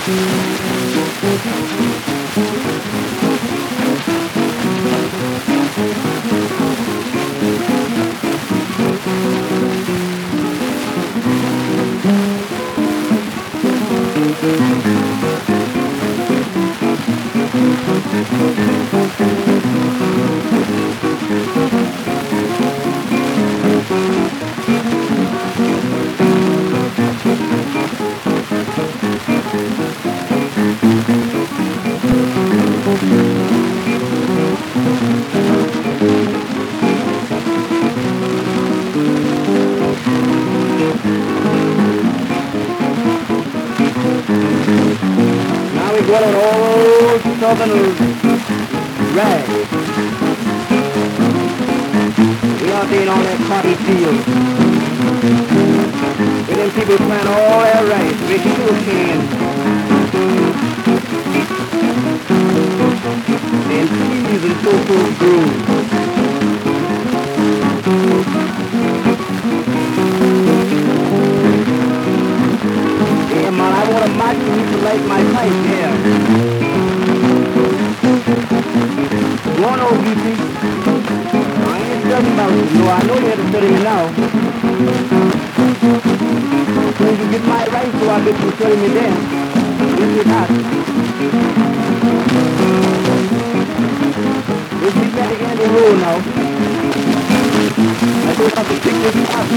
Now we got an old southern rag. We out there on that cotton field. Where them people plant all their rice, make sugar cane. And trees and so forth grew. Yeah, man, I want a match for you to light my pipe here. Go on over, BT. I ain't studying about you. No, I know you had to study me now. When you get my right, so I bet you study me then. This is hot. We'll be back again in the road now. I don't have to pick this up.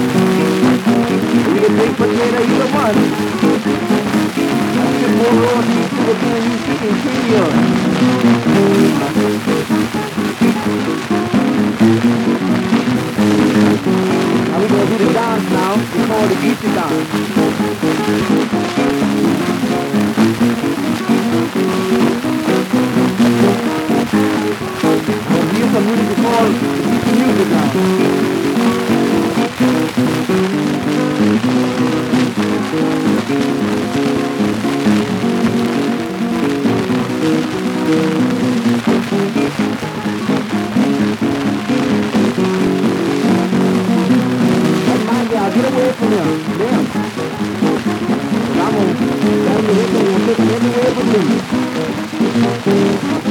We can take potato either one. That's the more road you see the thing you see in Kenya. Now we're going to do the dance now. It's called the Geechee dance. Here's some music called Geechee music now. Get away from them. Them. I'm going to take them away from me.